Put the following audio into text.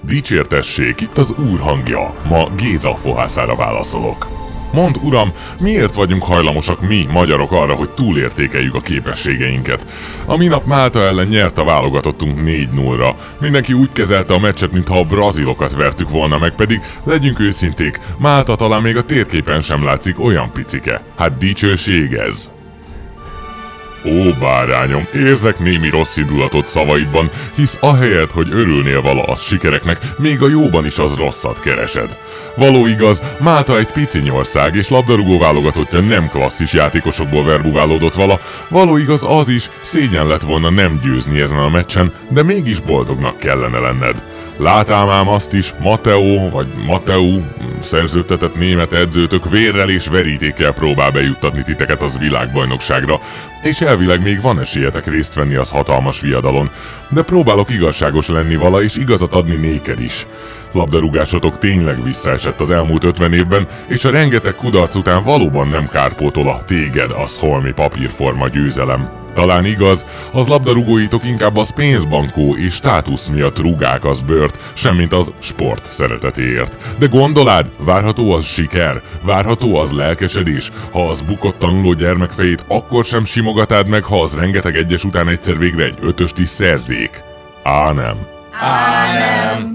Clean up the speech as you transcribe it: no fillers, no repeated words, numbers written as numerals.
Dicsértessék, itt az Úr hangja. Ma Géza fohászára válaszolok. Mondd, uram, miért vagyunk hajlamosak mi, magyarok arra, hogy túlértékeljük a képességeinket? A minap Málta ellen nyert a válogatottunk 4-0-ra. Mindenki úgy kezelte a meccset, mintha a brazilokat vertük volna meg, pedig legyünk őszinték, Málta talán még a térképen sem látszik, olyan picike. Hát dicsőség ez. Ó, bárányom, érzek némi rossz indulatot szavaidban, hisz ahelyett, hogy örülnél vala az sikereknek, még a jóban is az rosszat keresed. Való igaz, Málta egy piciny ország, és labdarúgó válogatottja nem klasszis játékosokból verbuválódott vala. Való igaz az is, szégyen lett volna nem győzni ezen a meccsen, de mégis boldognak kellene lenned. Látám ám azt is, Mateu szerződtetett német edzőtök vérrel és verítékkel próbál bejuttatni titeket az világbajnokságra, és elvileg még van esélyetek részt venni az hatalmas viadalon, de próbálok igazságos lenni vala és igazat adni néked is. Labdarúgásotok tényleg visszaesett az elmúlt 50 évben, és a rengeteg kudarc után valóban nem kárpótol a téged az holmi papírforma győzelem. Talán igaz, az labdarúgóitok inkább az pénzbankó és státusz miatt rúgák az bört, semmint az sport szeretetéért. De gondolád, várható az siker, várható az lelkesedés, ha az bukott tanuló gyermekfejét akkor sem simogatád meg, ha az rengeteg egyes után egyszer végre egy 5-öst is szerzék? Á nem. Á nem.